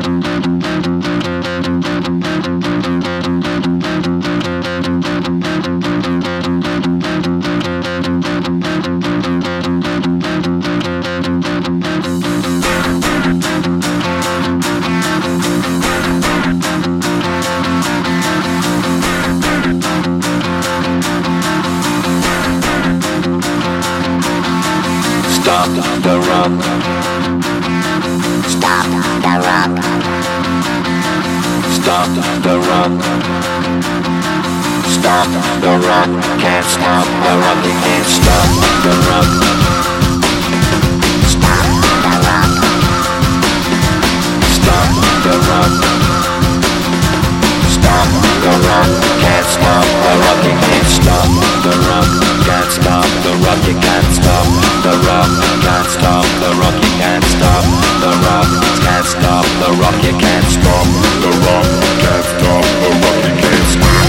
Stop the rock. Stop the rock. Stop the rock. Stop the rock. Can't stop the rock. You can't stop the rock. Stop the rock. Stop the rock. Stop the rock. Can't stop the rock. You can't stop the rock. Can't stop the rock. You can't stop the rock. Can't stop the rock. You can't stop the rock. Can't stop the rock. You can't stop the rock. Can't stop the rock. You can't stop.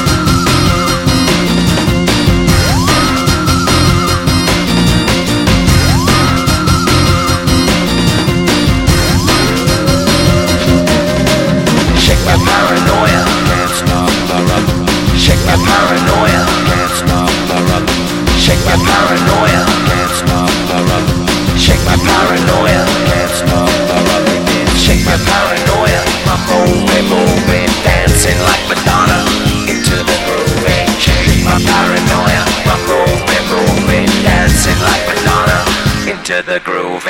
Shake my paranoia. Can't stop the rock. Shake my paranoia. Can't stop the rock. Shake my paranoia. Can't stop the rock. Shake my paranoia. Can't stop the rock. Shake my paranoia. I'm moving, dancing like Madonna into the groove. Shake my paranoia. I'm moving, dancing like Madonna into the groove.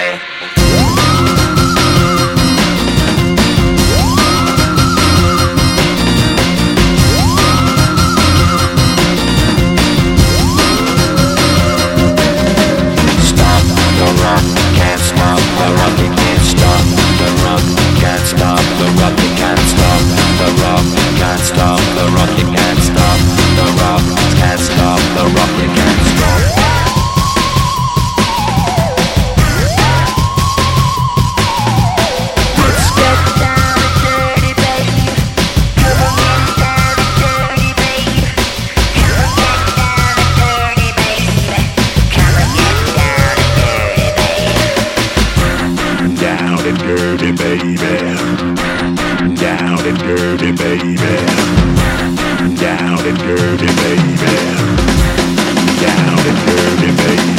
Can't stop the rock, you can't stop the rock. Can't stop the rock, you can't stop the rock. Can't stop the rock, you can't stop the rock. Can't stop the rock, you can't stop. Let's get down and dirty, baby. Come on, get down and dirty, baby. Come on, get down and dirty, baby. Come on, get down and dirty, baby. Down and dirty, baby. Down and dirty, baby. Down and dirty, baby. Down and dirty, baby.